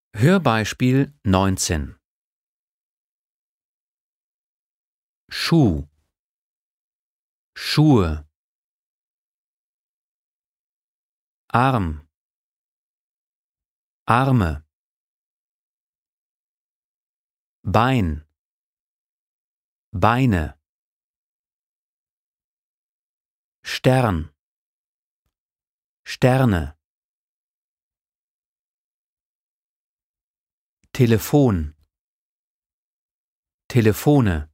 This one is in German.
Hörbeispiel 19. Schuh, Schuhe. Arm, Arme. Bein, Beine. Stern, Sterne. Telefon, Telefone.